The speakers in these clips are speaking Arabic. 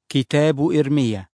كتاب إرميا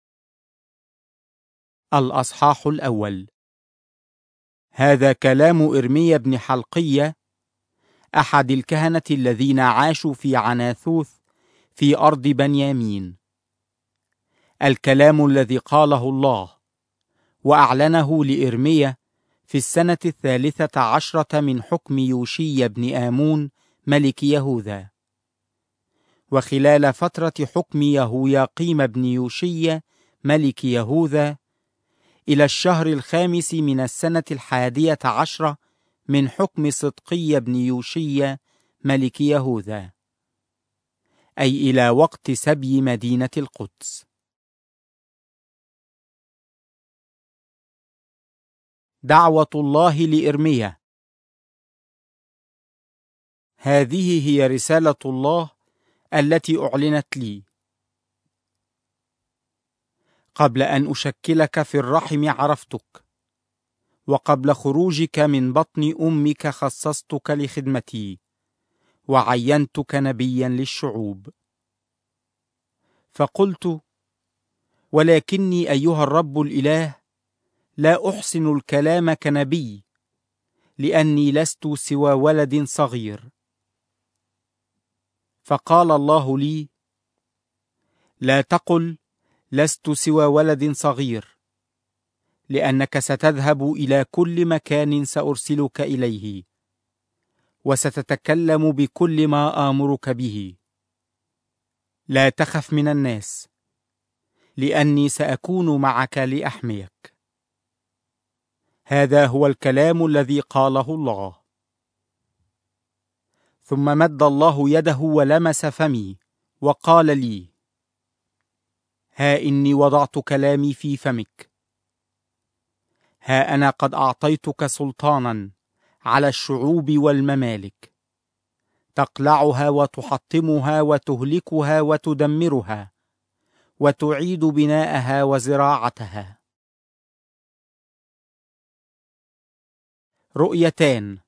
الأصحاح الأول. هذا كلام إرميا بن حلقية أحد الكهنة الذين عاشوا في عناثوث في أرض بنيامين، الكلام الذي قاله الله وأعلنه لإرميا في السنة 13 من حكم يوشيا بن آمون ملك يهوذا، وخلال فترة حكم يهوياقيم بن يوشيا ملك يهوذا إلى الشهر 5 من السنة 11 من حكم صدقي بن يوشيا ملك يهوذا، أي إلى وقت سبي مدينة القدس. دعوة الله لإرميا. هذه هي رسالة الله التي أعلنت لي: قبل أن أشكلك في الرحم عرفتك، وقبل خروجك من بطن أمك خصصتك لخدمتي، وعينتك نبيا للشعوب. فقلت: ولكني أيها الرب الإله لا أحسن الكلام كنبي، لأني لست سوى ولد صغير. فقال الله لي: لا تقل لست سوى ولد صغير، لأنك ستذهب إلى كل مكان سأرسلك إليه، وستتكلم بكل ما آمرك به. لا تخف من الناس، لأني سأكون معك لأحميك. هذا هو الكلام الذي قاله الله. ثم مد الله يده ولمس فمي وقال لي: ها إني وضعت كلامي في فمك. ها أنا قد أعطيتك سلطانا على الشعوب والممالك، تقلعها وتحطمها وتهلكها وتدمرها، وتعيد بناءها وزراعتها. رؤيتان.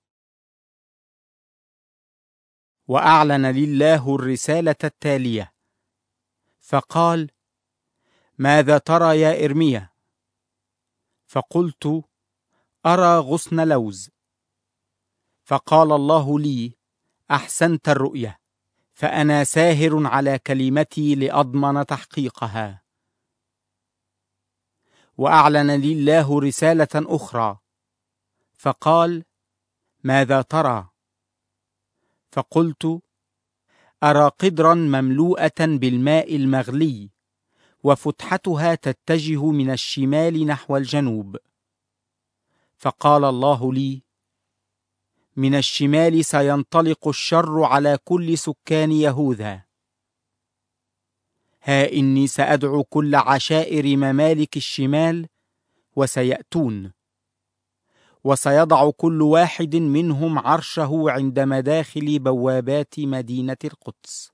وأعلن لي الله الرسالة التالية، فقال: ماذا ترى يا إرميا؟ فقلت: أرى غصن لوز. فقال الله لي: أحسنت الرؤية، فأنا ساهر على كلمتي لأضمن تحقيقها. وأعلن لي الله رسالة أخرى، فقال: ماذا ترى؟ فقلت: أرى قدرا مملوءة بالماء المغلي، وفتحتها تتجه من الشمال نحو الجنوب. فقال الله لي: من الشمال سينطلق الشر على كل سكان يهوذا. ها إني سأدعو كل عشائر ممالك الشمال وسيأتون، وسيضع كل واحد منهم عرشه عند مداخل بوابات مدينة القدس.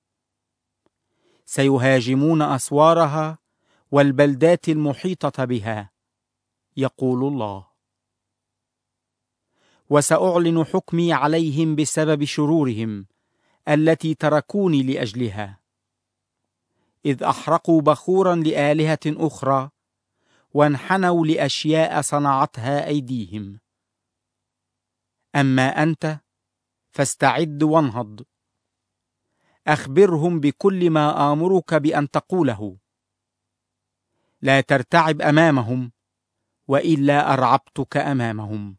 سيهاجمون أسوارها والبلدات المحيطة بها، يقول الله. وسأعلن حكمي عليهم بسبب شرورهم التي تركوني لأجلها، إذ أحرقوا بخورا لآلهة أخرى، وانحنوا لأشياء صنعتها أيديهم. أما أنت فاستعد وانهض، أخبرهم بكل ما آمرك بأن تقوله. لا ترتعب أمامهم، وإلا أرعبتك أمامهم.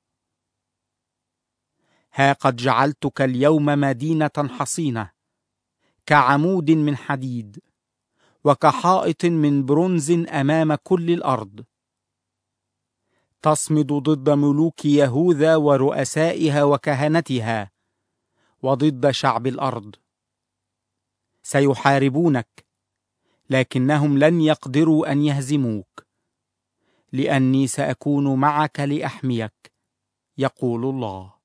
ها قد جعلتك اليوم مدينة حصينة، كعمود من حديد، وكحائط من برونز أمام كل الأرض. تصمد ضد ملوك يهوذا ورؤسائها وكهنتها، وضد شعب الأرض. سيحاربونك، لكنهم لن يقدروا أن يهزموك، لأني سأكون معك لأحميك، يقول الله.